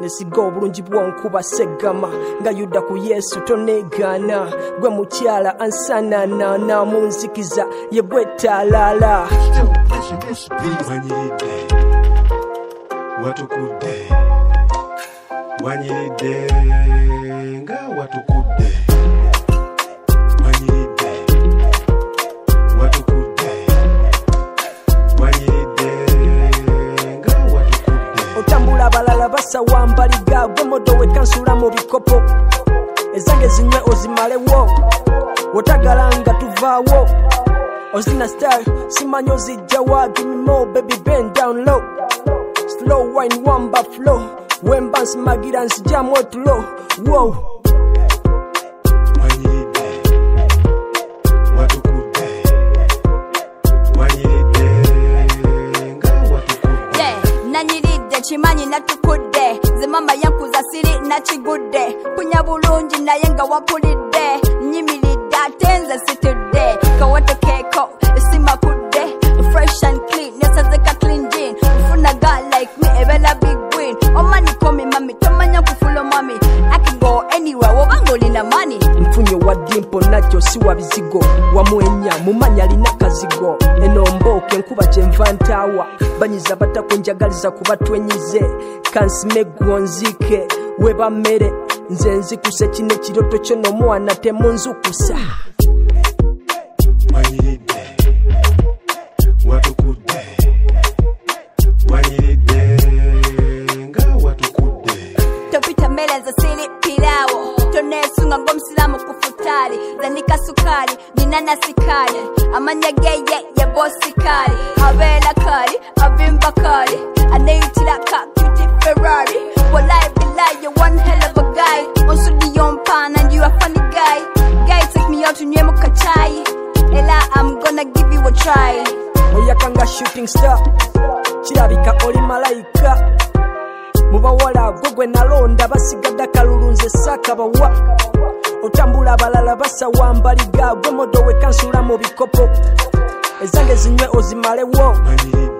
lesigo bulungi bwonkuba segama nga yuda ku Yesu tonegana gwe mukyala ansanana na munzikiza ye bwetalala watukude wanyiride nga watukude wanyiride watukude wanyiride nga watukude otambula balala basawa mbaliga gwe modo wekansula mu bikopo ezange zinywe ozimalewo wotagalanga tuvaawo ozina style simanyo zijjawa give me more baby bend down low slow wine wamba flow when bounce magirans jam what low whoa wanyiride watukude wanyiride nga watukude yeah nanyiride chimanyi natukude zimama yankuza siri nachigude kunya bulungi naye nga wampulidde nyimiridde atenze situdde kawatokeko esimakudde fresh and clean nesazeka clean jean ufuna girl like me ebela big win omani komi mami tomanya kufulo mami I can go anywhere wobanga olina money mfunye wa dimpo nakyo siwa bizigo wamwenya mumanya alina kazigo enomboke nkuba kyenva ntawa banyiza batakunjagaliza kubatwenyize kansimegwonzike weba mmere nze nzikuse kino ekiroto kyo n'omwana temunzukusa wanyiride watukude wanyiride nga watukude topita mbele nze siri pilawo tonesunga ng'omusilamu ku futali zanika sukali ninana sikali amanya geye ye bosi kali abeera kali avimba kali aneyitira ka cutie Ferrari wallahi billahi you one hell of a guy on studio pan and you a funny guy take me out tunywe mu kachai ela I'm gonna give you a try oyakanga shooting star kirabika oli malayika mubawala gwe nalonda basigadde kalulunze sakabawa otambula abalala basawa mbaliga gwe modo wekansula mu bikopo ezange zinywe ozimalewo